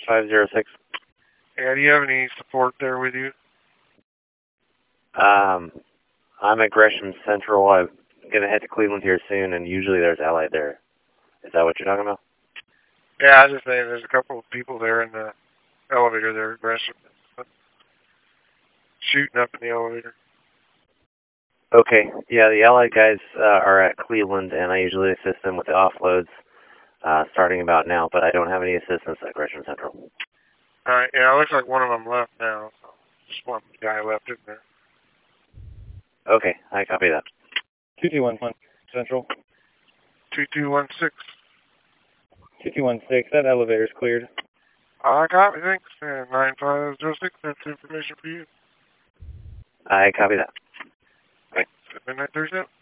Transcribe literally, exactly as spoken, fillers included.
five zero six. Yeah, do you have any support there with you? Um, I'm at Gresham Central. I'm going to head to Cleveland here soon, and usually there's Allied there. Is that what you're talking about? Yeah, I was just saying there's a couple of people there in the elevator there, Gresham. Shooting up in the elevator. Okay. Yeah, the Allied guys uh, are at Cleveland, and I usually assist them with the offloads uh, starting about now, but I don't have any assistance at Gresham Central. Alright, yeah, it looks like one of them left now. So just one guy left in there. Okay, I copy that. two two one one Central. two two one six. two two one six, that elevator's cleared. I copy, thanks. And nine five zero six, that's information for you. I copy that. Thanks. Midnight Thursday.